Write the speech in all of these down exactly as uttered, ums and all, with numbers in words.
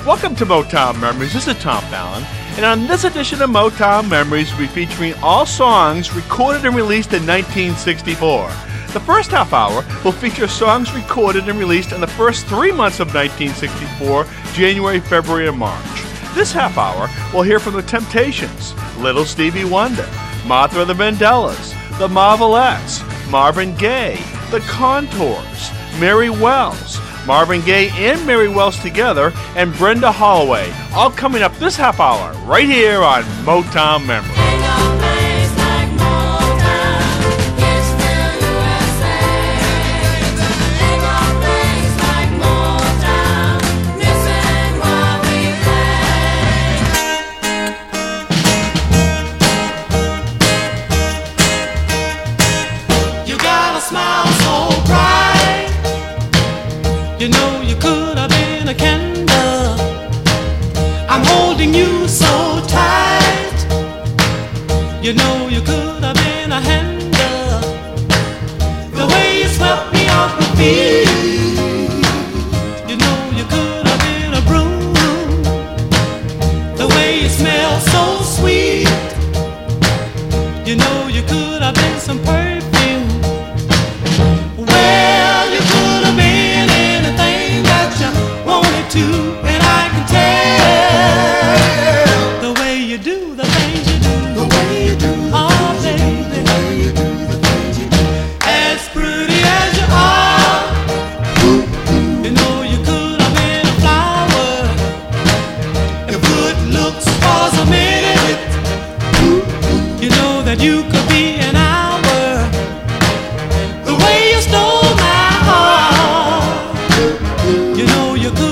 Welcome to Motown Memories. This is Tom Fallon, and on this edition of Motown Memories, we'll be featuring all songs recorded and released in nineteen sixty-four. The first half hour will feature songs recorded and released in the first three months of nineteen sixty-four, January, February, and March. This half hour, we'll hear from The Temptations, Little Stevie Wonder, Martha and the Vandellas, The Marvelettes, Marvin Gaye, The Contours, Mary Wells, Marvin Gaye and Mary Wells together, and Brenda Holloway, all coming up this half hour right here on Motown Memories. You know you could have been a candle. I'm holding you so tight. You know you could have been a handle. The way you swept me off my feet. You know you could have been a broom. The way you smell so sweet. You know you could have been some perfume. Well, you could have been to, and I can tell the way you do the things you do, the way you do the oh, things baby. The way you do the things you do. As pretty as you are, you know you could have been a flower. If good looks was a minute, you know that you could be an hour. The way you stole my heart, you know you could.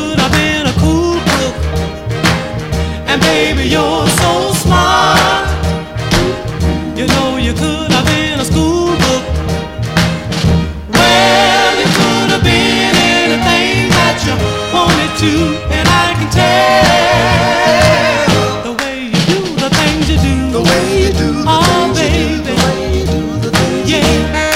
Baby, you're so smart. You know you could have been a school book. Well, you could have been anything that you wanted to, and I can tell the way you do the things you do, the way you do the oh, things baby. You do, the way you do the things yeah. You do.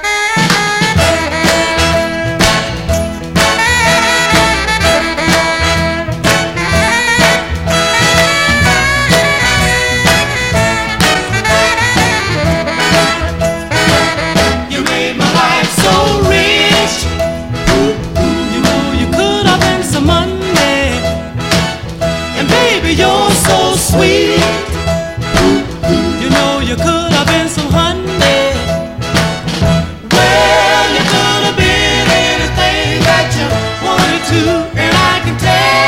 Sweet, you know you could have been some honey. Well, you could have been anything that you wanted to, and I can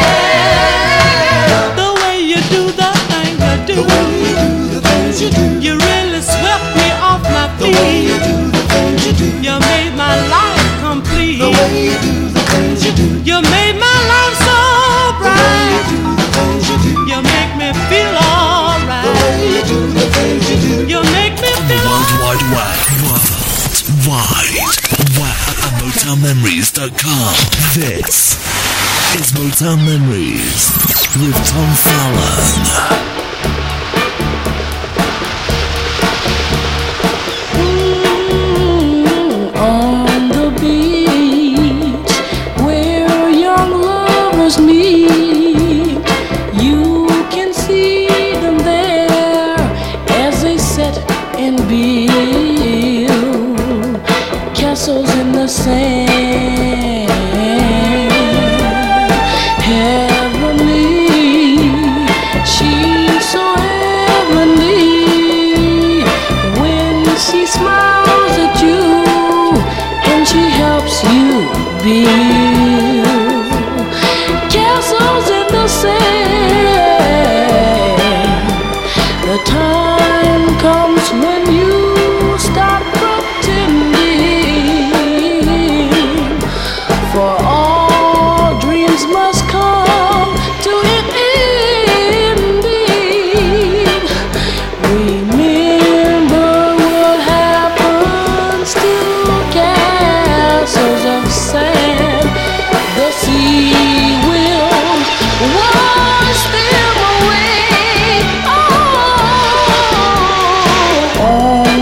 tell the way you do the things you do. The way you do the things you do. You really swept me off my feet. The way you do the things you do. You made my life complete. The way you do the things you do. You made my life so bright. The way you do the things you do. You make me feel alright. The way you do the things you do. You make me feel alright. World Wide Wide. Wide. Wide. At Motown Memories dot com. This is Motown Memories with Tom Fallon. On the beach where young lovers meet, you can see them there as they sit and build castles in the sand. Heavenly, she's so heavenly when she smiles at you and she helps you build castles in the sand. The time comes when you stop pretending, for all dreams must come to an ending. Remember what happens to castles of sand. The sea will wash them away. Oh,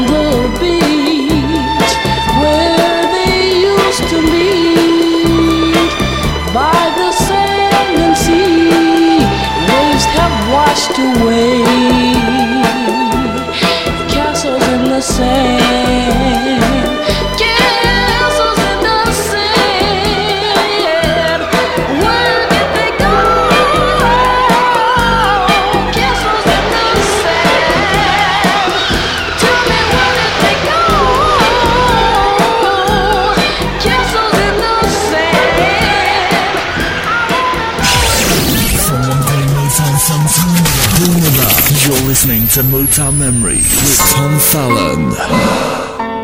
to Motown Memories with Tom Fallon.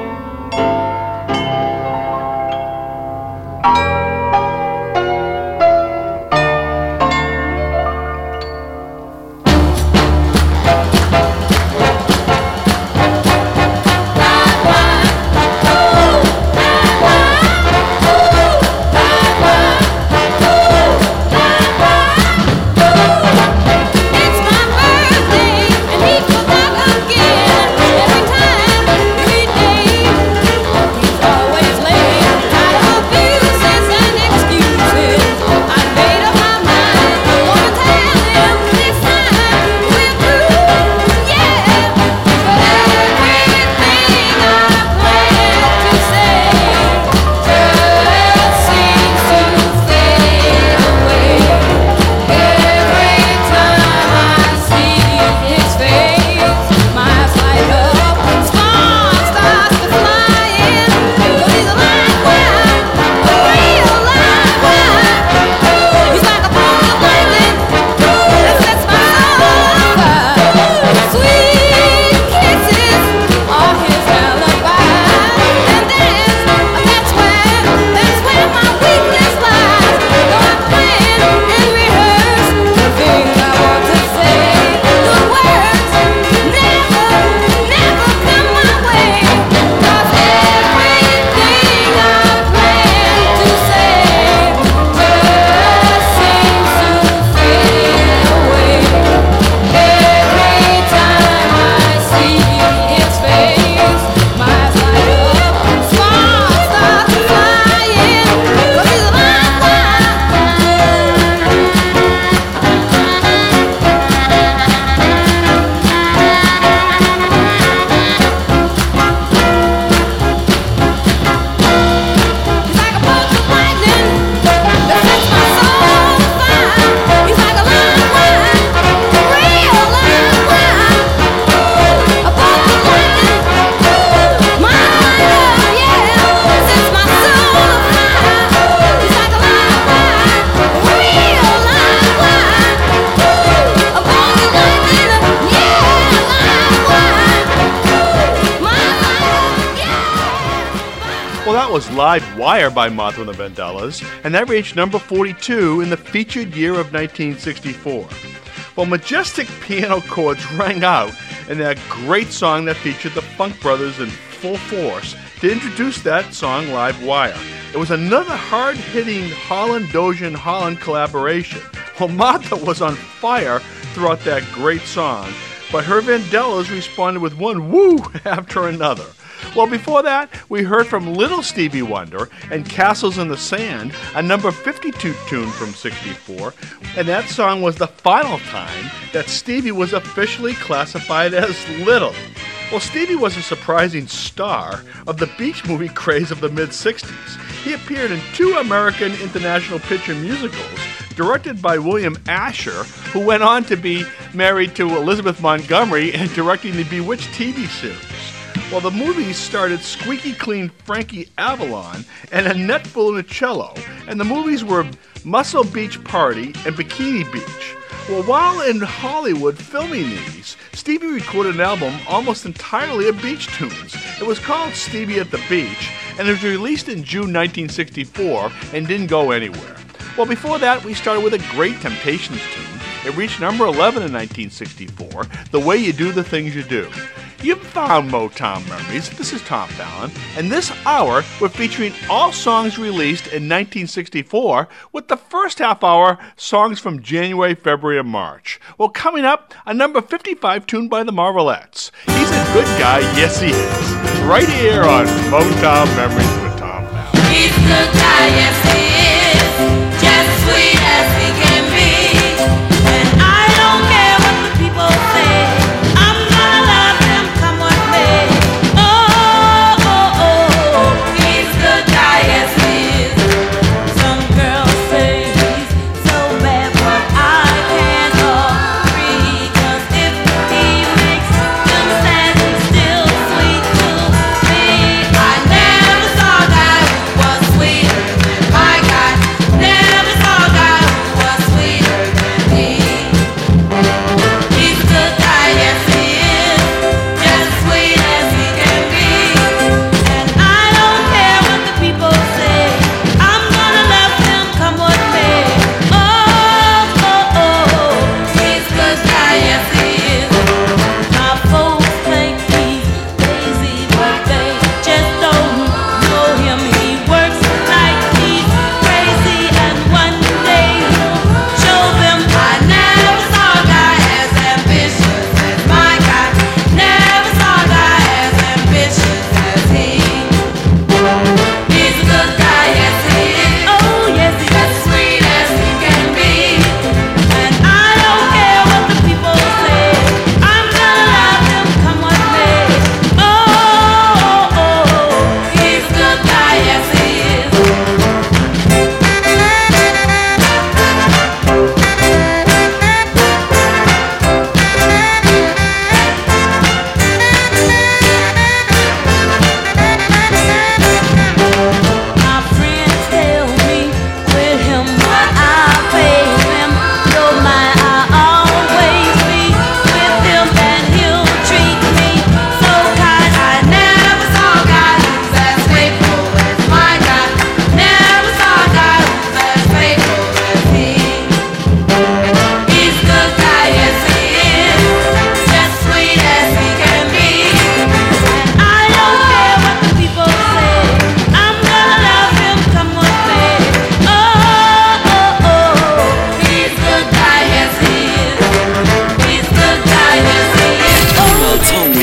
Was Live Wire by Martha and the Vandellas, and that reached number forty-two in the featured year of nineteen sixty-four. Well, majestic piano chords rang out in that great song that featured the Funk Brothers in full force to introduce that song, Live Wire. It was another hard-hitting Holland-Dozian Holland collaboration. Well, Martha was on fire throughout that great song, but her Vandellas responded with one woo after another. Well, before that, we heard from Little Stevie Wonder and Castles in the Sand, a number fifty-two tune from sixty-four, and that song was the final time that Stevie was officially classified as Little. Well, Stevie was a surprising star of the beach movie craze of the mid-sixties. He appeared in two American International Picture musicals, directed by William Asher, who went on to be married to Elizabeth Montgomery and directing the Bewitched T V series. Well, the movies started Squeaky Clean Frankie Avalon and Annette Funicello, and the movies were Muscle Beach Party and Bikini Beach. Well, while in Hollywood filming these, Stevie recorded an album almost entirely of beach tunes. It was called Stevie at the Beach, and it was released in June nineteen sixty-four and didn't go anywhere. Well, before that, we started with a great Temptations tune. It reached number eleven in nineteen sixty-four, The Way You Do the Things You Do. You've found Motown Memories. This is Tom Fallon, and this hour we're featuring all songs released in nineteen sixty-four, with the first half hour songs from January, February, and March. Well, coming up, a number fifty-five tune by the Marvelettes. He's a good guy, yes he is. Right here on Motown Memories with Tom Fallon. He's a good guy, yes he is, just sweet as he can be, and I don't care what the people say. My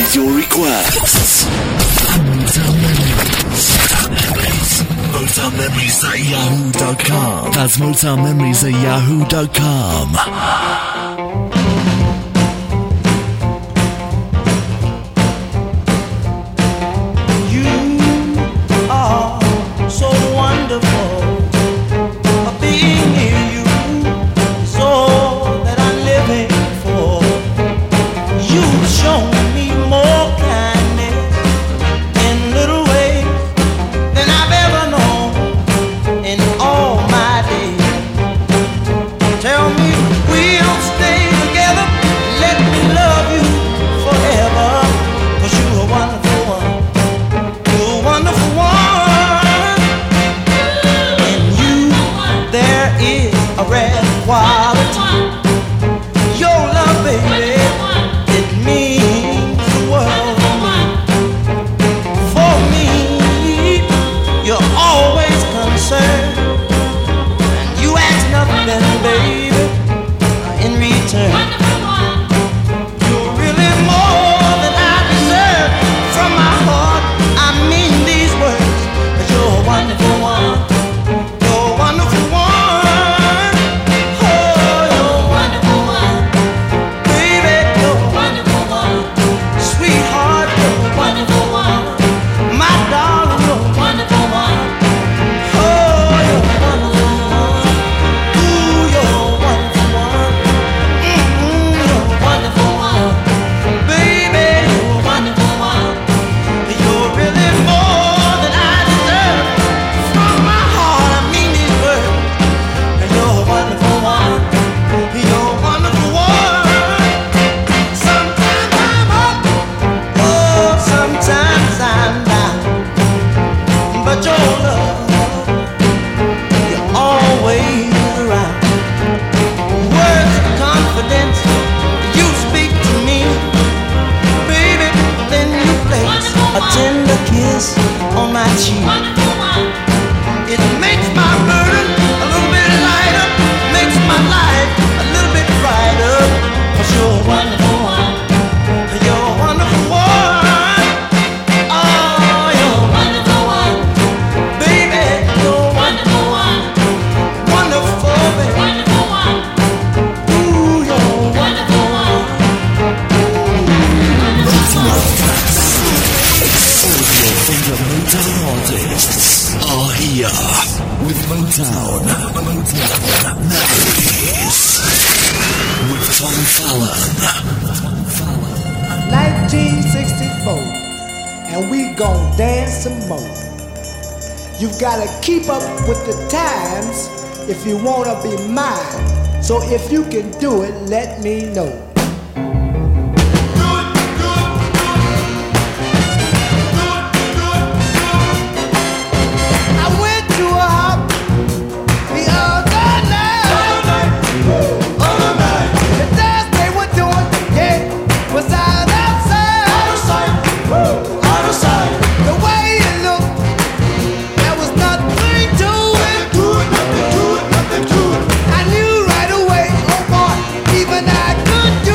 with your requests. Motown Memories. Motown Memories at yahoo dot com. That's Motown Memories at yahoo dot com. nineteen sixty-four, and we gon' dance some more. You gotta keep up with the times if you wanna be mine. So if you can do it, let me know. Nothing to it. I knew right away, oh boy, even I could do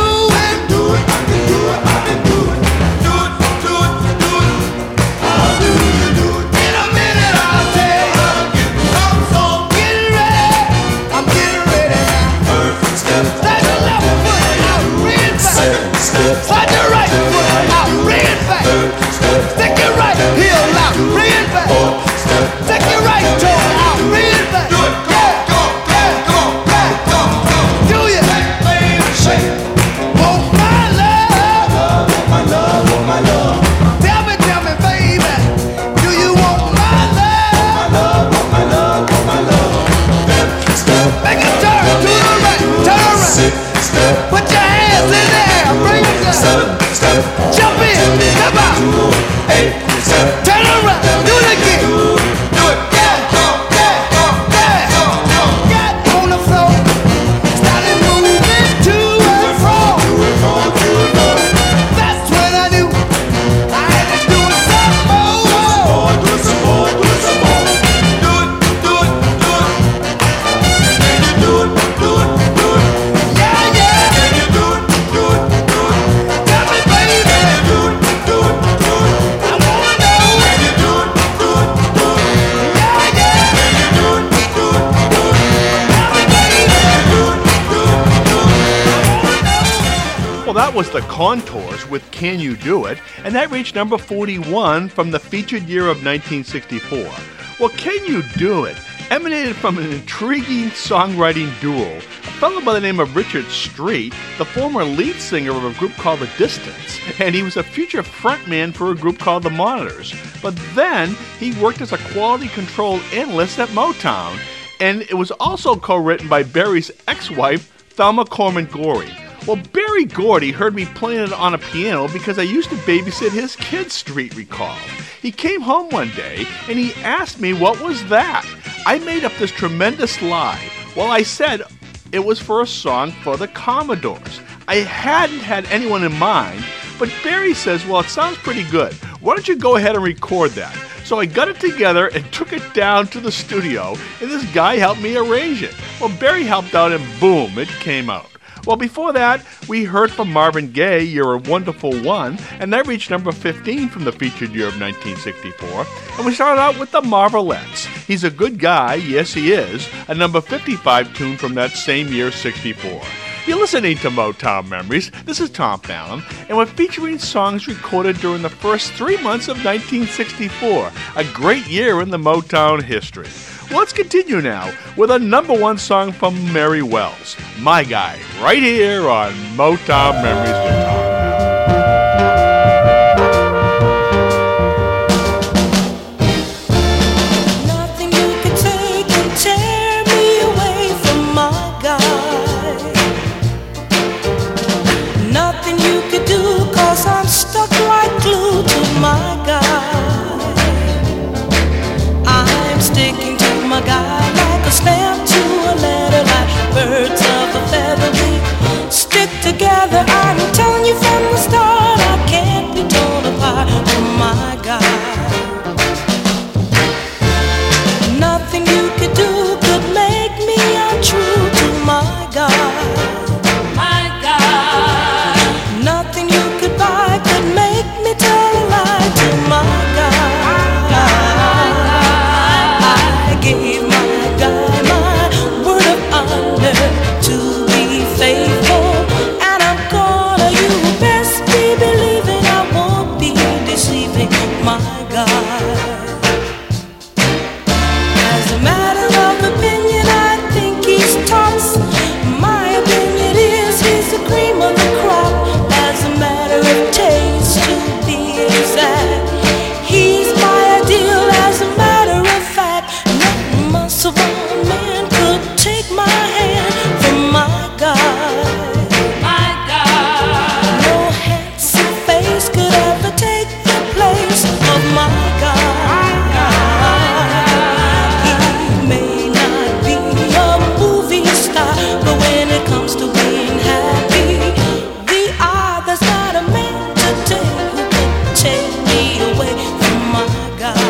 was the Contours with Can You Do It, and that reached number forty-one from the featured year of nineteen sixty-four. Well, Can You Do It emanated from an intriguing songwriting duo, a fellow by the name of Richard Street, the former lead singer of a group called The Distance, and he was a future frontman for a group called The Monitors. But then he worked as a quality control analyst at Motown, and it was also co-written by Berry's ex-wife, Thelma Corman Gorey. Well, Berry Gordy heard me playing it on a piano because I used to babysit his kids, Street recalled. He came home one day and he asked me what was that. I made up this tremendous lie. Well, I said it was for a song for the Commodores. I hadn't had anyone in mind, but Berry says, well, it sounds pretty good. Why don't you go ahead and record that? So I got it together and took it down to the studio, and this guy helped me arrange it. Well, Berry helped out, and boom, it came out. Well, before that, we heard from Marvin Gaye, You're a Wonderful One, and that reached number fifteen from the featured year of nineteen sixty-four. And we started out with the Marvelettes. He's a Good Guy, Yes He Is, a number fifty-five tune from that same year, sixty-four. You're listening to Motown Memories. This is Tom Fallon, and we're featuring songs recorded during the first three months of nineteen sixty-four, a great year in the Motown history. Well, let's continue now with a number one song from Mary Wells, My Guy, right here on Motown Memories with Tom. Nothing you can take can tear me away from my guy. Nothing you can do, 'cause I'm stuck like glue to my guy. I'm sticking to my guy like a stamp to a letter, like birds of a feather we stick together. I'm telling you from the start, I can't be torn apart from my guy. Nothing you could do could make me untrue to my guy. My guy. Nothing you could buy could make me tell a lie to my guy. Gave my guy my word of honor to be faithful, and I'm gonna, you best be believing I won't be deceiving my guy. As a matter of opinion, I think he's tops. My opinion is he's the cream of the crop. As a matter of taste, to be exact, he's my ideal. As a matter of fact, so one man could take my hand from my guy. My guy. No handsome face could ever take the place of my guy. He may not be a movie star, but when it comes to being happy, we are. There's not a man today who can take me away from my guy.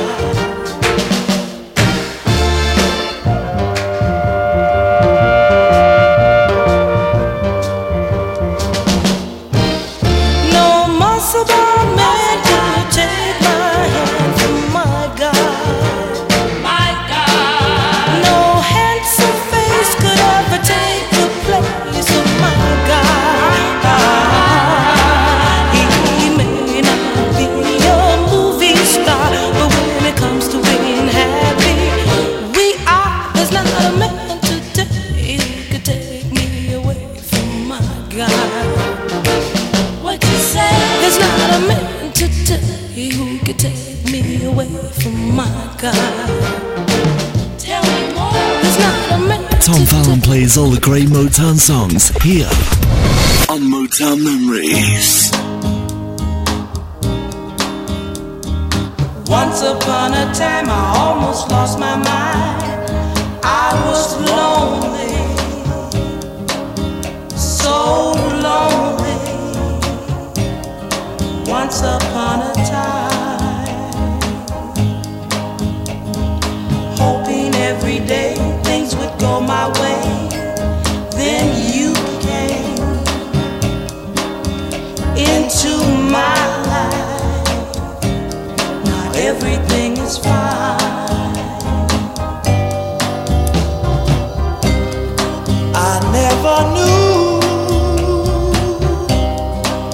Tom Fallon plays all the great Motown songs here on Motown Memories. Once upon a time I almost lost my mind. I was lonely, so lonely. Once upon a time, hoping every day things would go my way. Then you came into my life. Now everything is fine. I never knew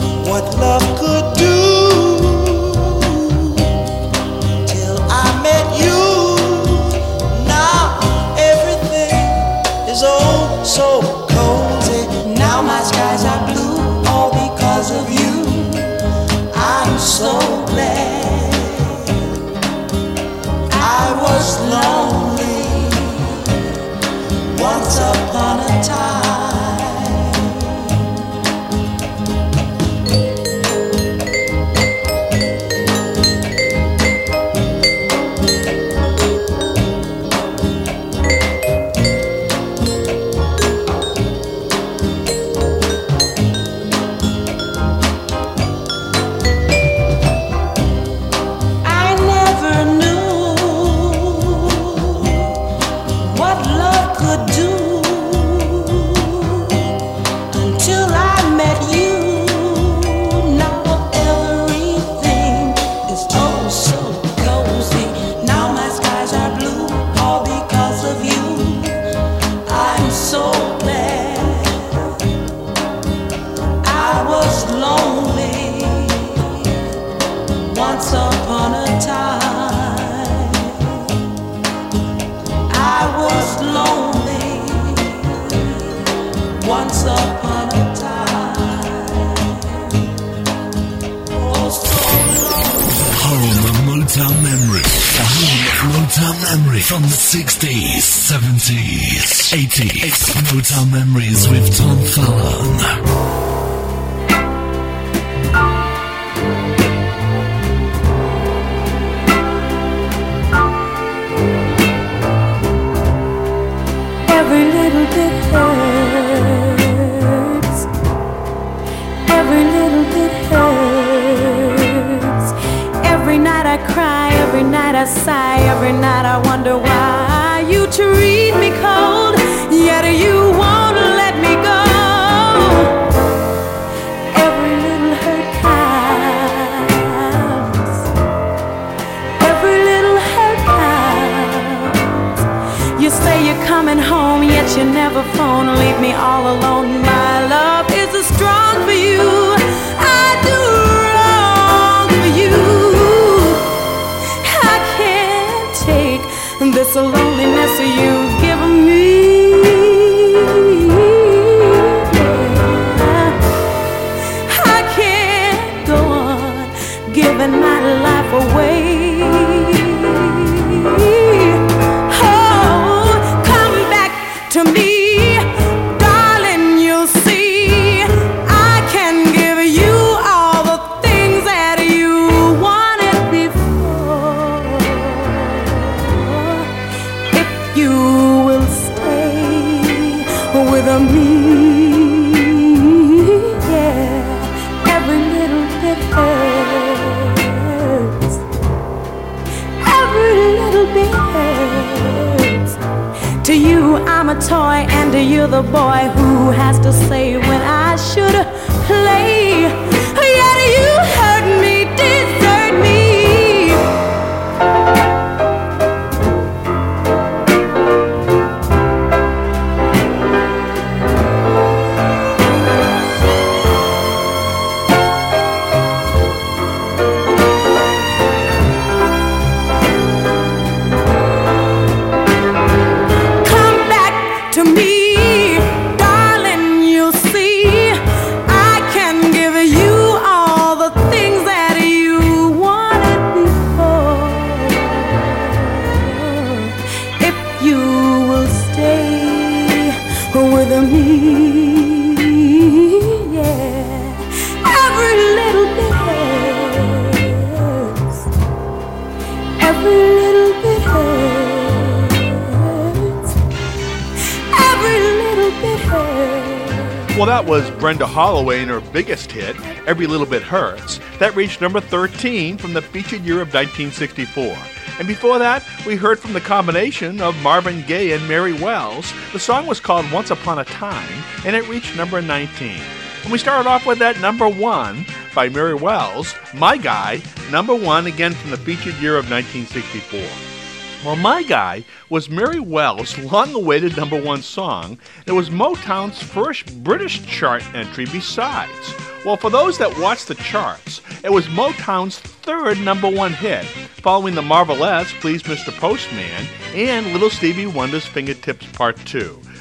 so glad I was lonely once upon a time. From the sixties, seventies, eighties, Motown Memories with Tom Fallon. Every little bit hurts. Every little bit hurts. Every night I cry, every night I sigh, every night I wonder why you treat me cold, yet you won't let me go. Every little hurt counts. Every little hurt counts. You say you're coming home, yet you never phone. Leave me all alone. My love is strong for you. I do wrong for you. I can't take this loneliness you've given me. I can't go on giving my life away. Oh, come back to me. I'm a toy and you're the boy who has to say when I should play. Yet you hurt me, desert me. Well, that was Brenda Holloway and her biggest hit, Every Little Bit Hurts. That reached number thirteen from the featured year of nineteen sixty-four. And before that, we heard from the combination of Marvin Gaye and Mary Wells. The song was called Once Upon a Time, and it reached number nineteen. And we started off with that number one by Mary Wells, My Guy, number one, again from the featured year of nineteen sixty-four. Well, My Guy was Mary Wells' long-awaited number one song. It was Motown's first British chart entry besides. Well, for those that watched the charts, it was Motown's third number one hit, following the Marvelettes' Please Mister Postman and Little Stevie Wonder's Fingertips Part two.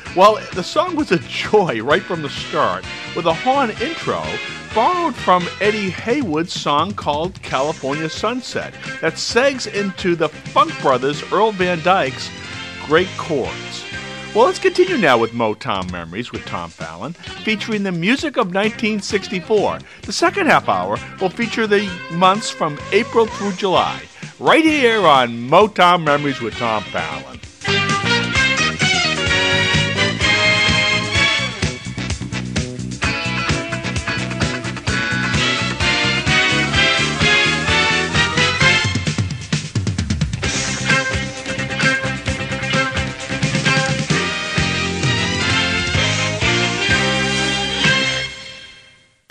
Well, the song was a joy right from the start, with a horn intro borrowed from Eddie Haywood's song called California Sunset that segs into the Funk Brothers' Earl Van Dyke's great chords. Well, let's continue now with Motown Memories with Tom Fallon, featuring the music of nineteen sixty-four. The second half hour will feature the months from April through July, right here on Motown Memories with Tom Fallon.